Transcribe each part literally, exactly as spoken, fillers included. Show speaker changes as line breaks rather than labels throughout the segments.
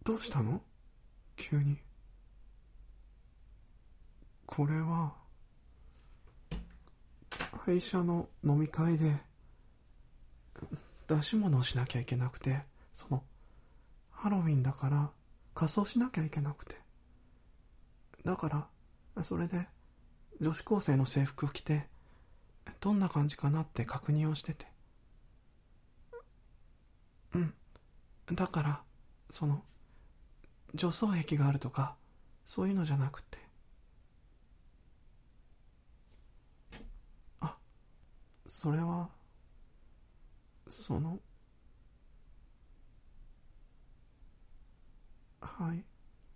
どうしたの急に。これは会社の飲み会で出し物をしなきゃいけなくて、そのハロウィンだから仮装しなきゃいけなくて、だからそれで女子高生の制服を着てどんな感じかなって確認をしてて、うんだからその女装癖があるとかそういうのじゃなくて、あ、それはそのはい、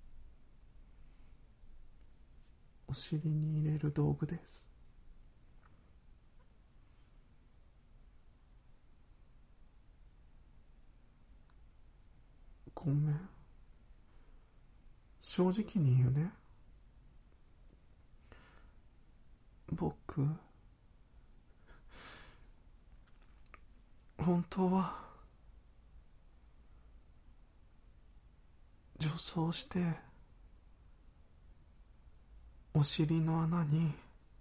お尻に入れる道具です。ごめん、正直に言うね。僕本当は女装してお尻の穴に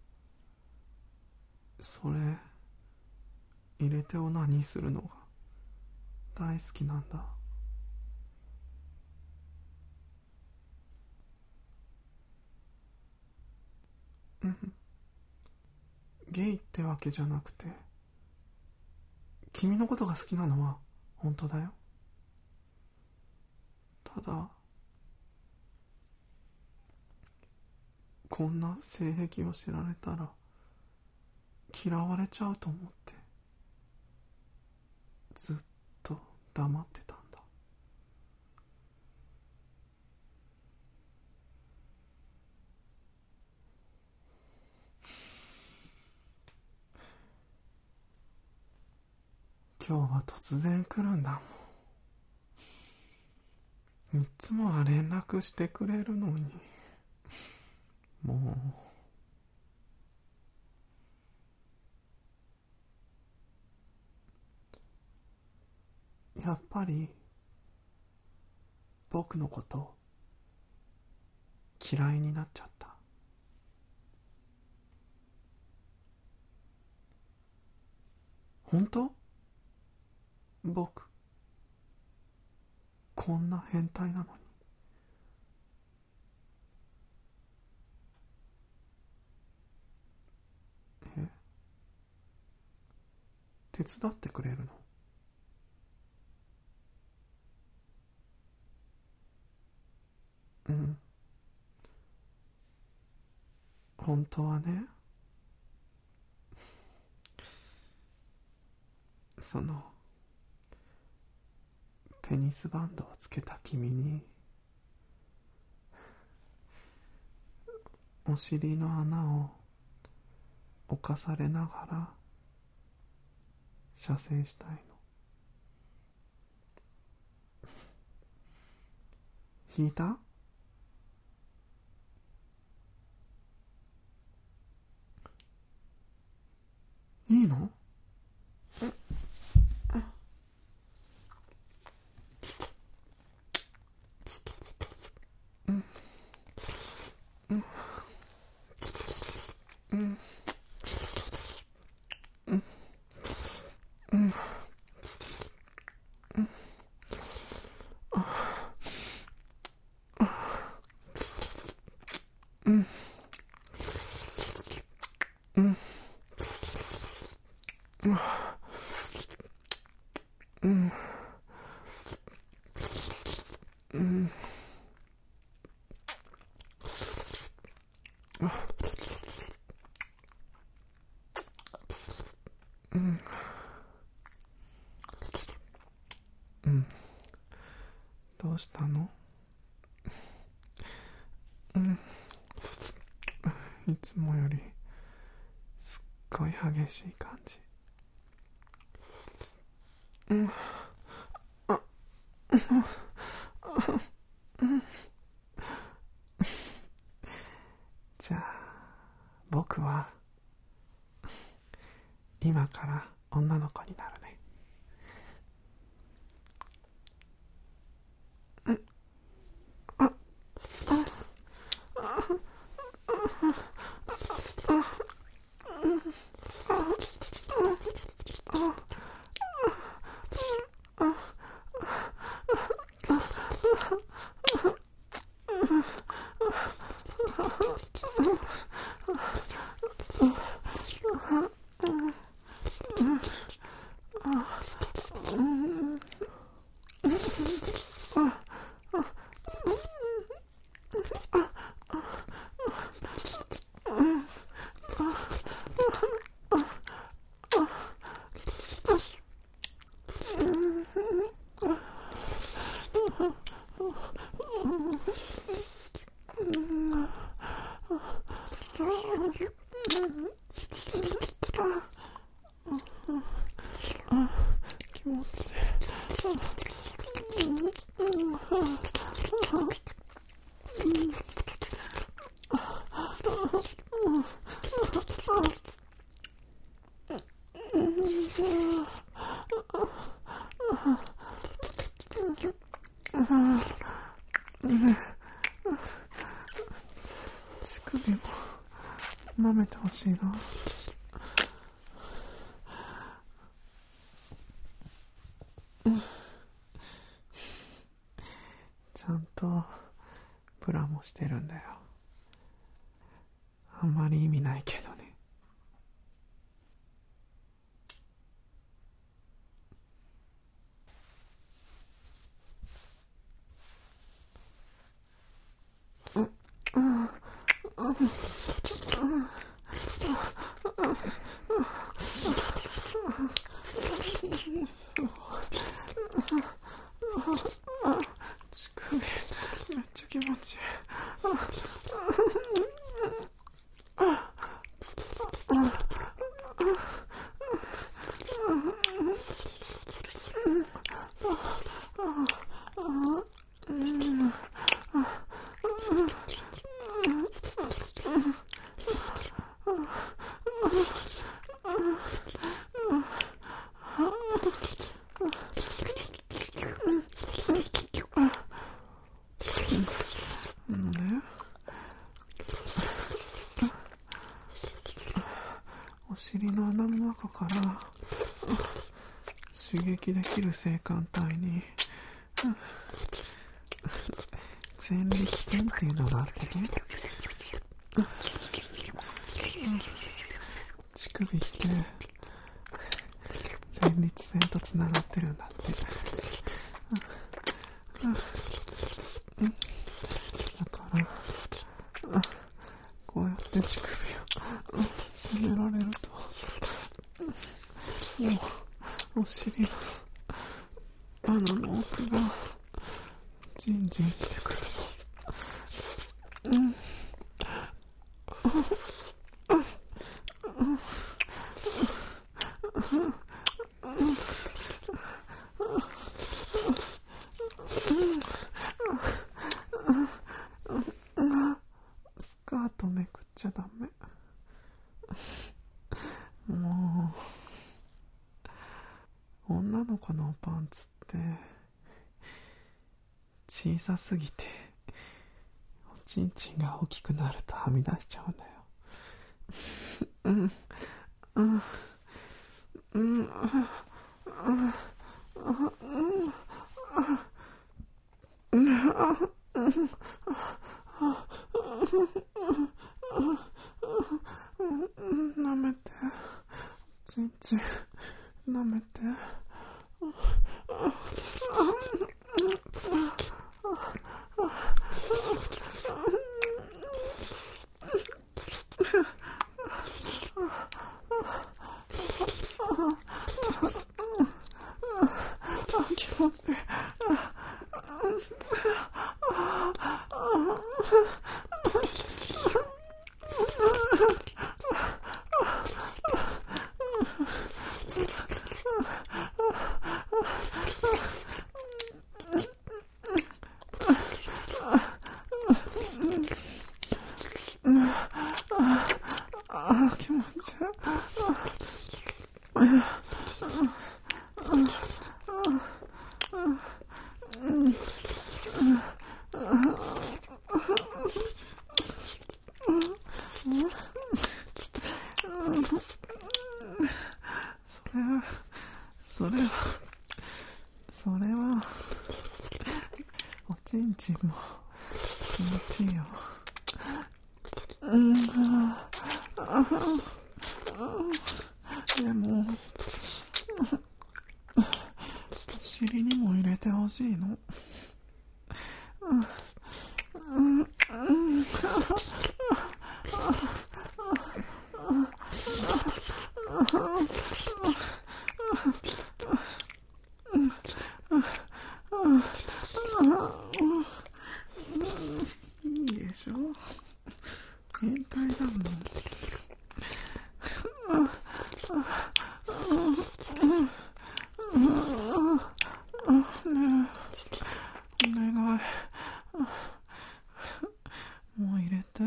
それ入れてオナニーするのが大好きなんだ。うんゲイってわけじゃなくて、君のことが好きなのは本当だよ。ただこんな性癖を知られたら嫌われちゃうと思ってずっと黙ってたんだ。今日は突然来るんだもん。いつもは連絡してくれるのに、もうやっぱり僕のこと嫌いになっちゃった。本当？僕こんな変態なのに。え、手伝ってくれるの？うん、本当はね、そのペニスバンドをつけた君にお尻の穴を侵されながら射精したいの。引いた？いいの？うんうんうんうんうんうんうんうんうんうんうんうんどうしたの？うんいつもよりすっごい激しい感じ。うんあうんじゃあ僕は今から女の子になるね。 ほしいな。ちゃんとプラもしてるんだよ。あんまり意味ないけどね。乳首めっちゃ気持ちいい。お尻の穴の中から刺激できる性感帯に前立腺っていうのがあってね、乳首って前立腺とつながってるんだって。だからこうやって乳首を攻められると、もうお尻の穴の奥がジンジンしてくるの。うんスカートめくっちゃダメ。もう女の子のパンツって小さすぎておちんちんが大きくなるとはみ出しちゃうんだよ。うんうんうんうん舐めて、ちんちん舐めて。気持ちいい。あ、気持ちいい。それはそれはそれはおちんちんも気持ちいいよ。うんでもお尻にも入れてほしいの。うんうんいいでしょ、変態だもん。お願い、もう入れて。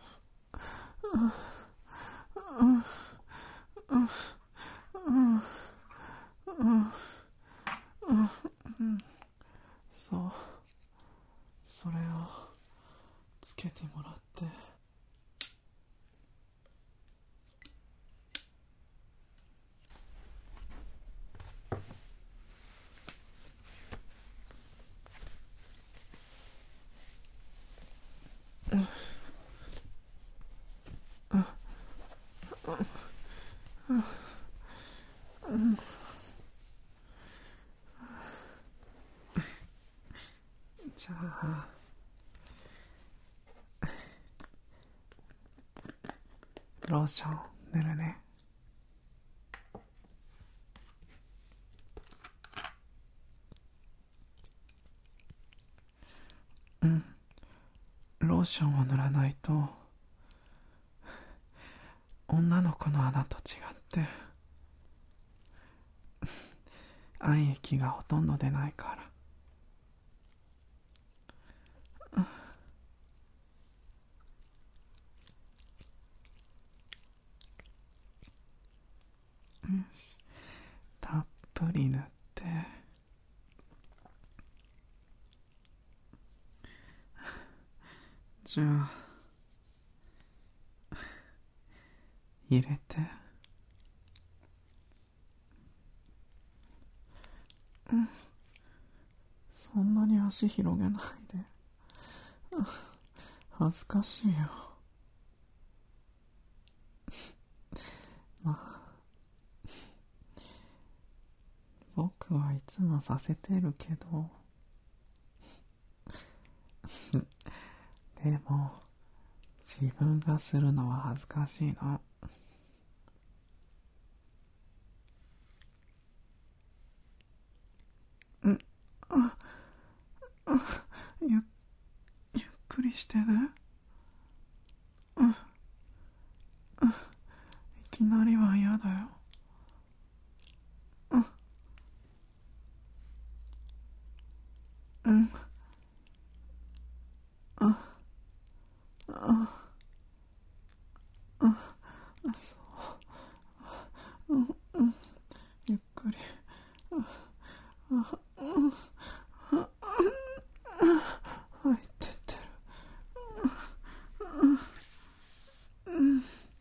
そう、それをつけてもらって。 じゃあローション塗るね。うん、ローションを塗らないと女の子の穴と違って愛液がほとんど出ないから。よし、たっぷり塗って、じゃあ入れて。うん、そんなに足広げないで。恥ずかしいよ。まあ僕はいつもさせてるけどでも自分がするのは恥ずかしいの。うん、あ、あ、ゆ、ゆっくりしてね。うん、うん、いきなりは嫌だよ。うん、うん、あ、あ、あ、そう、うん、うん、ゆっくり。あ、あ、うん、あ、入ってってる。うん、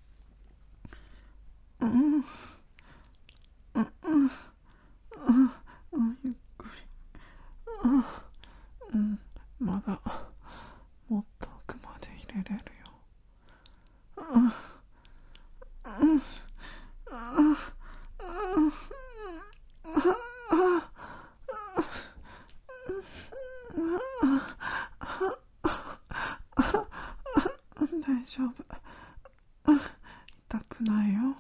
うん、うん、うん、うん、ゆっくり。あ、うん、まだもっと奥まで入れれるよ。あ、うん、あ、大丈夫。痛くないよ。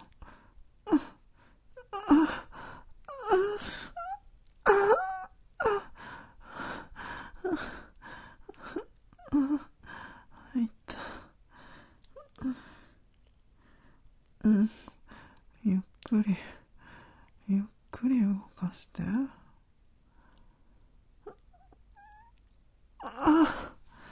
入った。うん、ゆっくりゆっくり動かして。あ、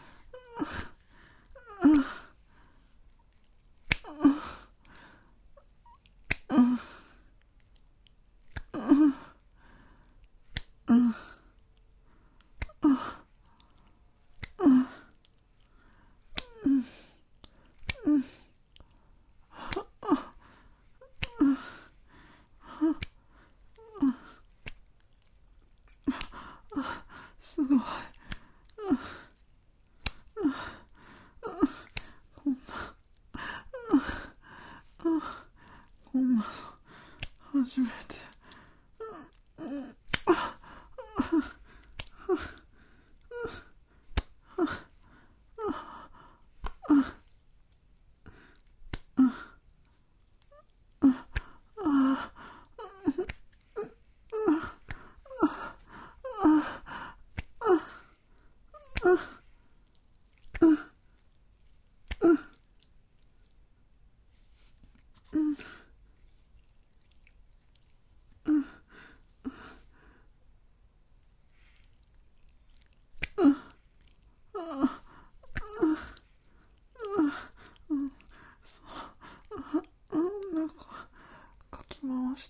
すごい。こんなの初めて。なんかかき回して。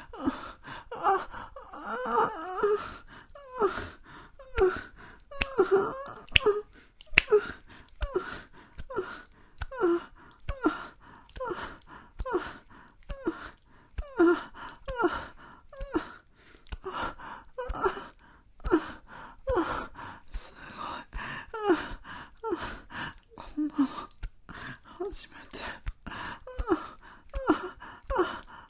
すごい。こんなの初めて。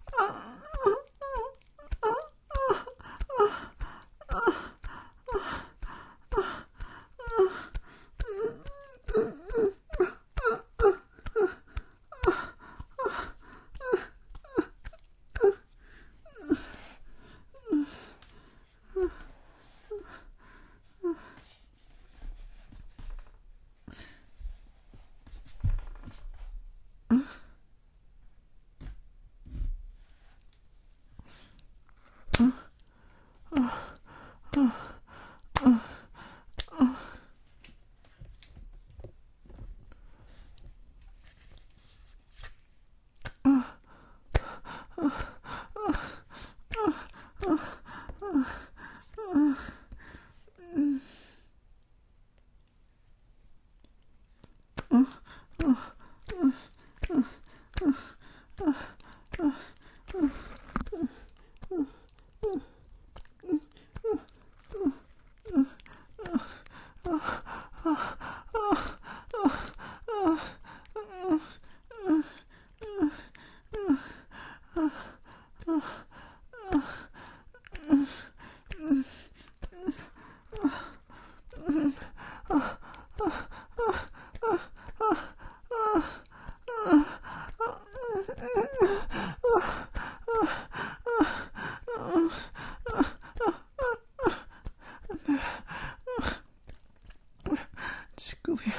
乳首も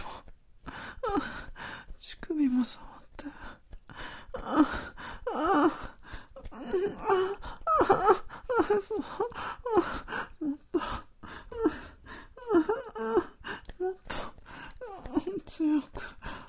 乳首も触ってそうもっともっと強く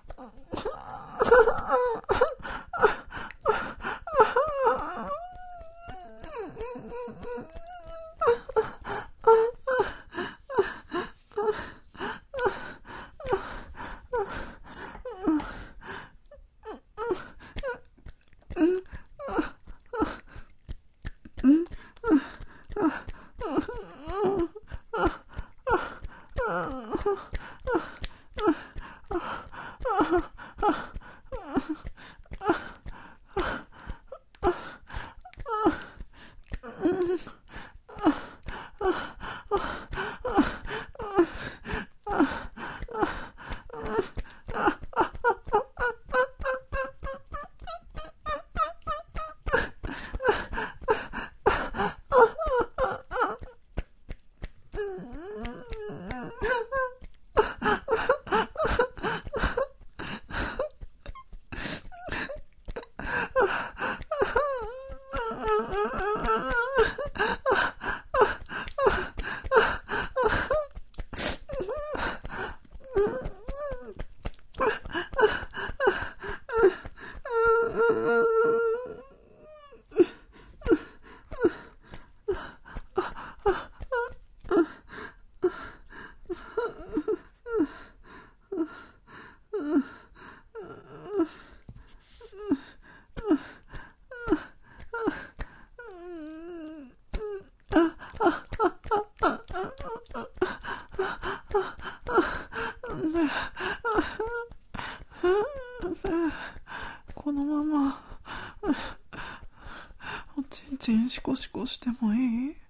このままおちんちんシコシコしてもいい？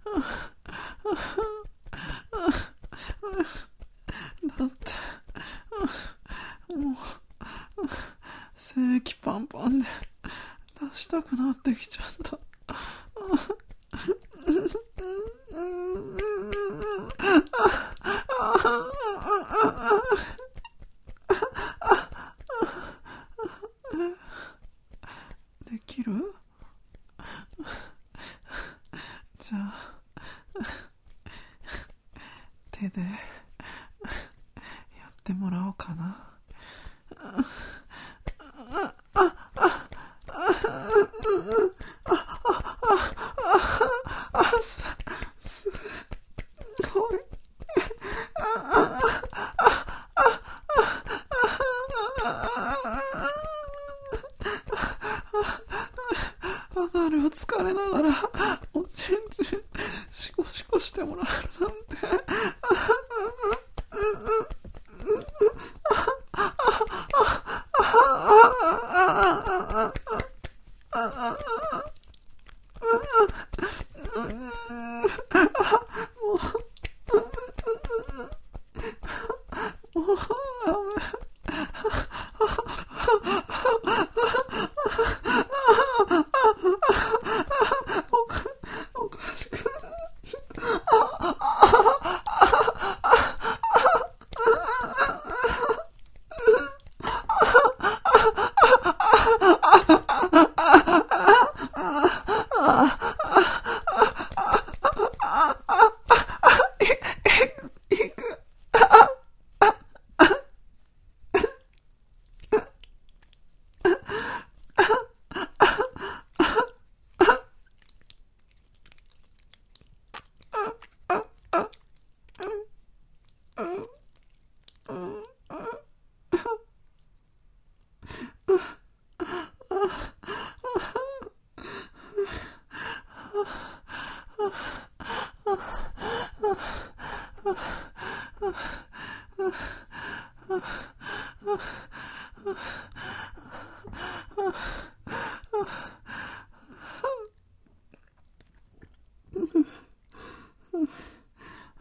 だってもう精液パンパンで出したくなってきちゃった。できる？じゃあ手でやってもらおうかな。すごい。アナルを疲れながらおちんちんシコシコしてもらえるなんて。おかしくあ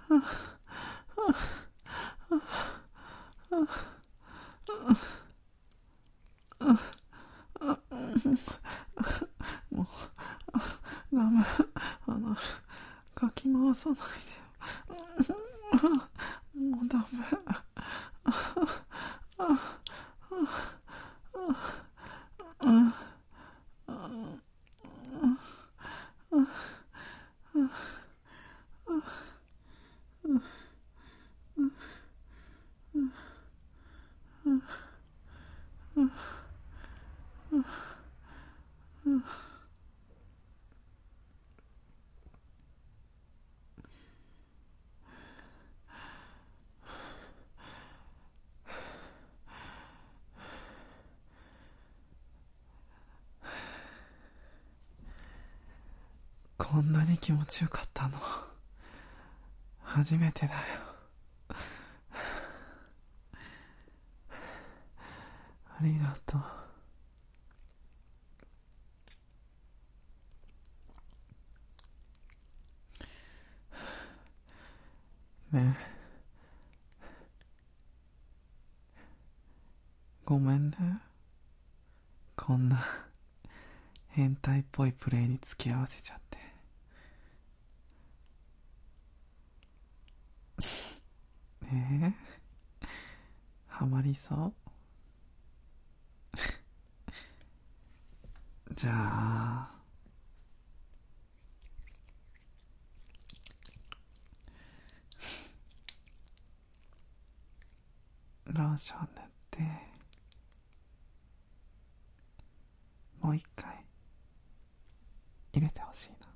もうダメ、あのかき回さないでよ。もうダメ。こんなに気持ちよかったの初めてだよ。ありがとう。ねえ、ごめんね、こんな変態っぽいプレイに付き合わせちゃって。えー、ハマりそう。じゃあローション塗ってもう一回入れてほしいな。